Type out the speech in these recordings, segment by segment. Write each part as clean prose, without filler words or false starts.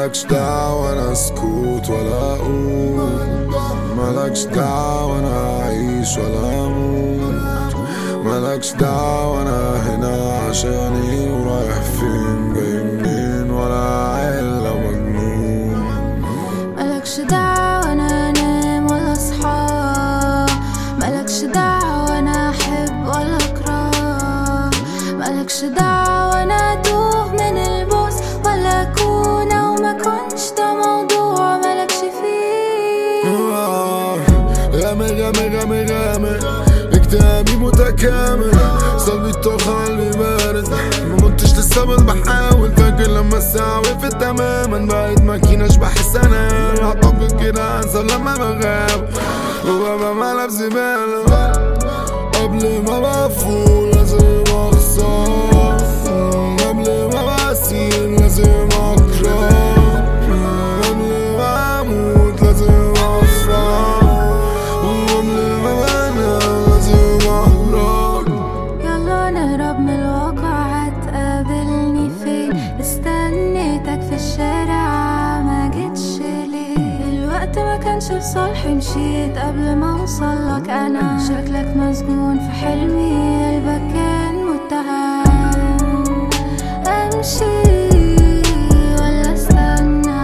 مالكش دعوة انا اسكت ولا اقول، مالكش دعوة انا اعيش ولا اموت، مالكش دعوة انا هنا عشان ايه ورايح فين جاي منين ولا عاقل لو مجنون. مالكش دعوة انا انام ولا اصحى، مالكش دعوة انا احب ولا اكره، مالكش دعوة انا اتوه من البؤس ولا اكون او ما كنش، ده موضوع مالكش فيه. غامق غامق غامق غامق اكتئابي متكامل، صلبي الطاقة قلبي بارد، ممتش لسه بس بحاول. فاكر لما الساعة وقفت تماما بقيت ماكينة بحس انام، اعتقد كده انسى لما بغاب وببقى مقلب زبالة. قبل ما بفول لازم اخسر، قبل ما بسير لازم اكره، قبل ما اموت لازم افرح، وقبل ما بنام لازم اهرب. يلا نهرب من الواقع، هتقابلني فين؟ استنيتك في الشارع ما جيتش ليه؟ الوقت ما كانش لصالحي، مشيت قبل ما اوصلك. انا شكلك مسجون في حلمي، قلبك كان متهم. امشي ولا استنى؟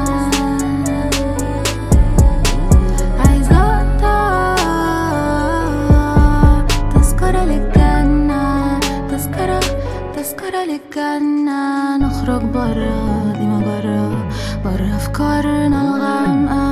عايزة اقطع تذكرة للجنة، تذكرة للجنة. نخرج برا دي مجرة، برا افكارنا الغامقة.